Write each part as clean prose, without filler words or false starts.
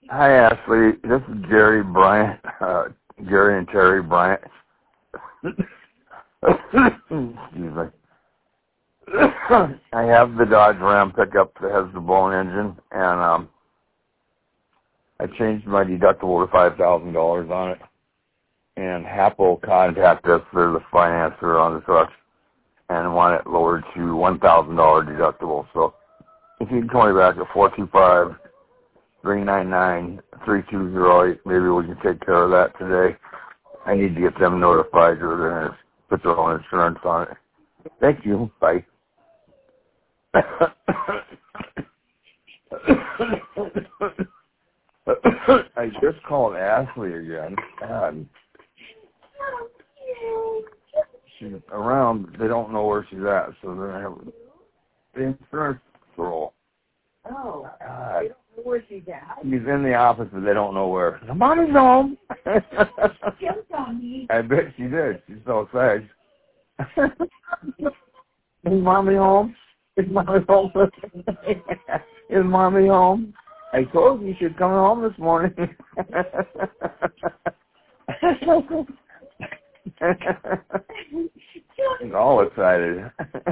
Hi, Ashley. This is Gary Bryant. Gary and Terry Bryant. Excuse me. I have the Dodge Ram pickup that has the blown engine, and I changed my deductible to $5,000 on it. And Hapo contacted us, they're the financer on the truck, and want it lowered to $1,000 deductible. So if you can call me back at 425-399-3208, maybe we can take care of that today. I need to get them notified or they're going to put their own insurance on it. Thank you. Bye. I just called Ashley again. God. She's around. They don't know where she's at, so they're going to have the insurance roll. Oh, God. they don't know where she's at. She's in the office, but they don't know where. Mommy's home. Jumped on me. I bet she did. She's so excited. Is Mommy home? Is Mommy home? Is Mommy home? I told you should come home this morning. She's all excited.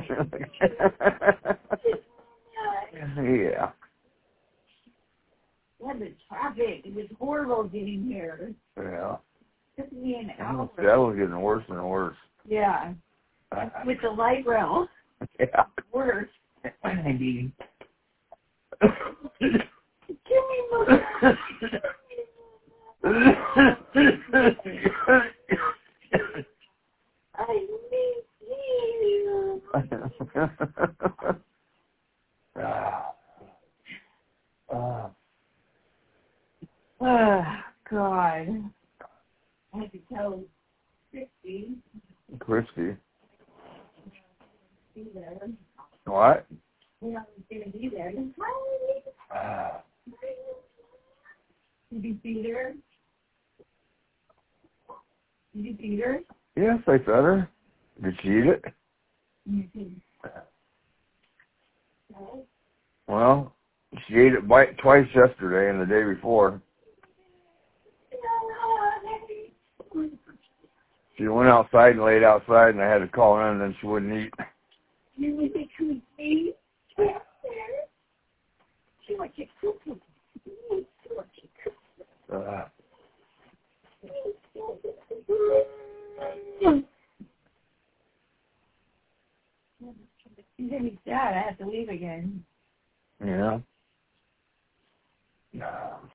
Yeah. Yeah, the traffic. It was horrible getting here. Yeah. Took me an That hour. was getting worse and worse. Yeah. With the light rail. Yeah. Worse. I Give me more. I miss you. Oh, God. I had to tell Christy. Christy. Be there. What? Yeah, I was going to be there. Did you feed her? Did you feed her? Yes, I fed her. Did she eat it? Mm-hmm. Well, she ate it twice yesterday and the day before. She went outside and laid outside, and I had to call her in, and then she wouldn't eat. You need to cook me. She wants to cook me. She wants to cook me. She's gonna be sad. I have to leave again. Yeah. No.